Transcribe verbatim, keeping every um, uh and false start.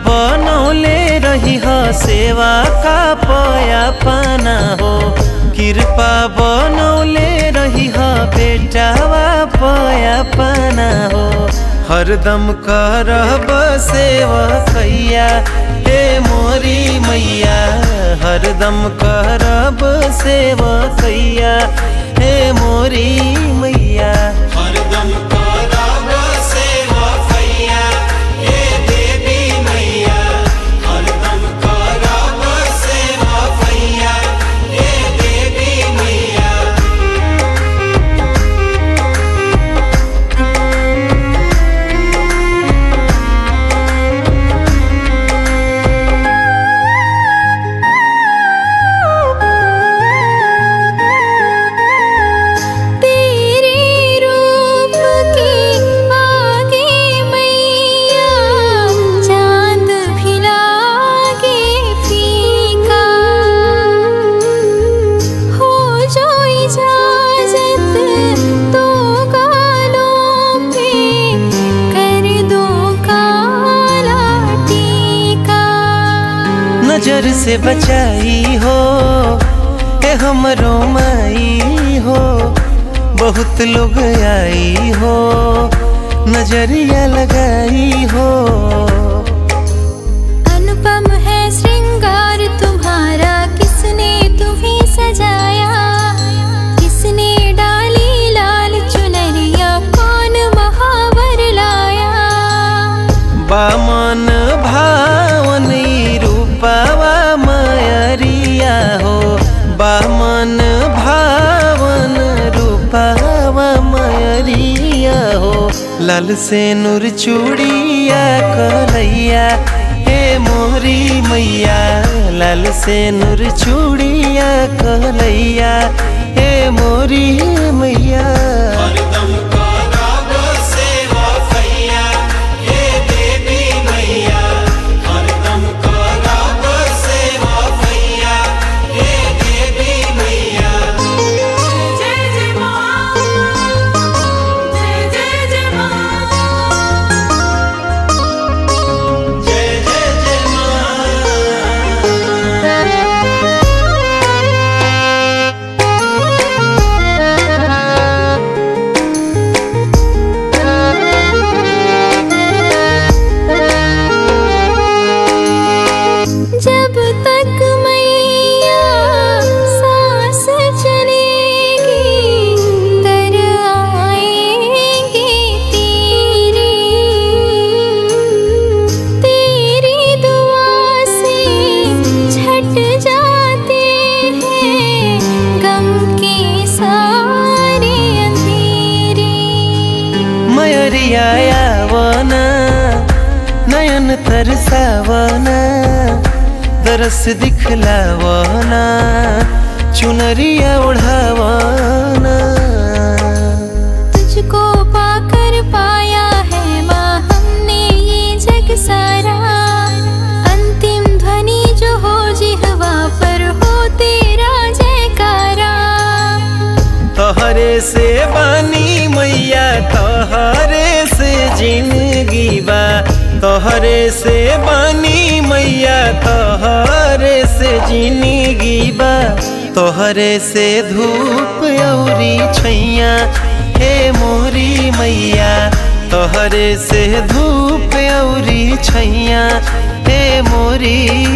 बनौले रही हो सेवा का पया पाना हो, कृपा बनौले रही हो बेटावा पया पाना हो। हरदम करब सेवा कैया हे मोरी मैया, हरदम करब सेवा कैया हे मोरी मैया। हरदम करब सेवा कैया हे देवी मैया, हरदम करब सेवा कैया हे देवी मैया। नजर से बचाई हो ए हमरो माई हो, बहुत लोग आई हो नजरिया लगाई हो। अनुपम है श्रृंगार तुम्हारा, किसने तुम्हें सजाया, किसने डाली लाल चुनरिया, कौन महावर लाया। बामन भावन रूपावा मयरिया हो, बामन भावन रूपावा मयरिया हो। लाल से नूर चूड़िया कलैया हे मोरी मैया, लाल से नूर चूड़िया कलैया हे मोरी मैया। हरदम करब सेवा कैया हे देवी मैया, हरदम करब सेवा कैया हे देवी मैया। जय जय मां, जय जय जय मां, जय जय जय मां। जब तक मैया सांस चलेगी, तर आएंगे तेरी, तेरी दुआ से छट जाते हैं गम के सारे अंधेरे। मयरिया आवना नयन तरसावना, दरस दिखलावना चुनरिया ओढ़ावना। तुझको पाकर पाया है माँ हमने ये जग सारा, अंतिम ध्वनि जो हो जिह्वा पर हो तेरा जयकारा। तोहरे से बानी मैया, तोहरे से जिंदगी बा, तोहरे से बानी मैया, तोहरे से जिंदगी बा। तोहरे से धूप औरी छैया हे मोरी मैया, तोहरे से धूप औरी छैया हे मोरी